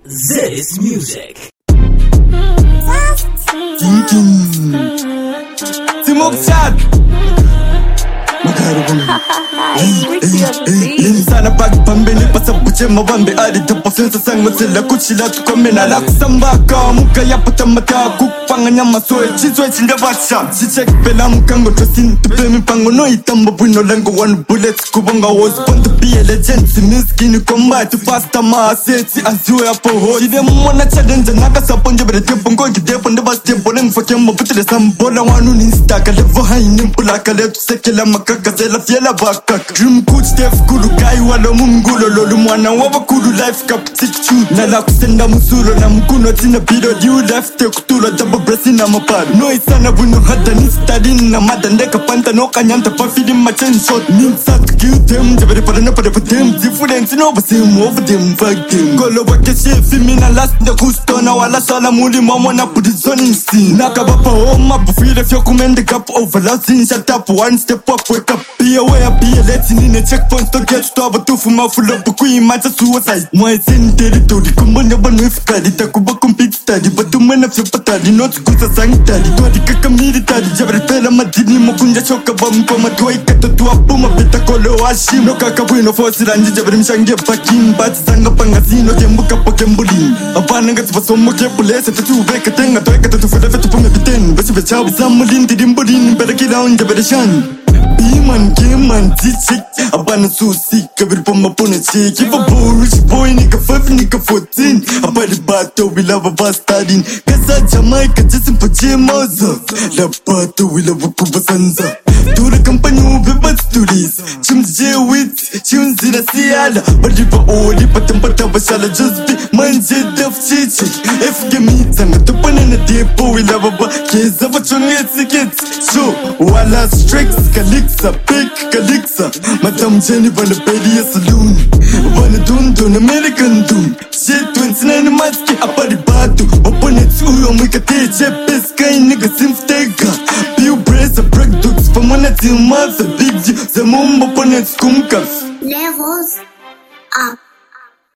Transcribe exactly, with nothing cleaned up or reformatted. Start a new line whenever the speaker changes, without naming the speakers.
This music.
Thinking Timokchat Sana pag pambili pa sa buche mawambe adi tapasin sa sang masila kuchila tukomena lakusambaka muka ya patamata kupanganya masoe chizwe chinde basha chichek pela mukango tosin tupemi pango no itamba buino lengo one bullets kubonga was born to be a legend siniskini combat faster ma seti azue apo ho chide mwana challenge naka saponje bere tepo ngongi depo ndebas tepo leng fakemmo putile sambola wanu ninstaka levo haini mpula kale tusekela makaka zela fiela baka dream coach def kulu kai walo mungulo lolu mwana waba kulu life cup situ nala kusenda musulo na mkuno tina bido you left kutulo double breast na mapad no isana buno hada ni study na mada ndeka panta no kanyanta pa feeding my chain shot ninsa to kill them jabere para na para for them difference no but them over them fuck them golo wake shit fimi na last the kusto na wala sala muli mama na put it on in nakabapa home bufile fyo kumende cap over last in shut up one step up wake up be aware be let's in a checkpoint to get to aba to fuma full up queen match suicide my sin territory kumbanya banu ifkadi takuba compete study but to man of your patadi not kusa sanctity to di kakamiri tadi jabere pela madini mokunja choka bamko matwai kato tu apuma beta kolo ashim no kakabwino force ranji jabere mshange fucking bat sanga pangasino kembuka pokembuli apana ngati basomo kepulese tatu beka tenga to ekata tu fela fetu pume biten basi becha bizamulin didimbulin bere kidown jabere shan Iman keman tichik abana susi kabir poma pona chick if a boy rich boy nigga five nigga fourteen abadi bato we love a bastardin kasa Jamaica just in pajamas la bato we love kubasanza to the company we but stories chim's j with chim's in a siala but if all the patam patabashala just be manje def chichi if give me tanga to panana depo we love a kids of a chungets kids so wala strikes Kalixa, big Kalixa Madam Jenny van the Badia Saloon Wanna dun dun American dun Shit twenty-nine maski apari batu Opponents uyo mwika teche Peskai nigga simftega Pew brace a break dudes For mana till months a big G The mum opponents kumkas
Levels up.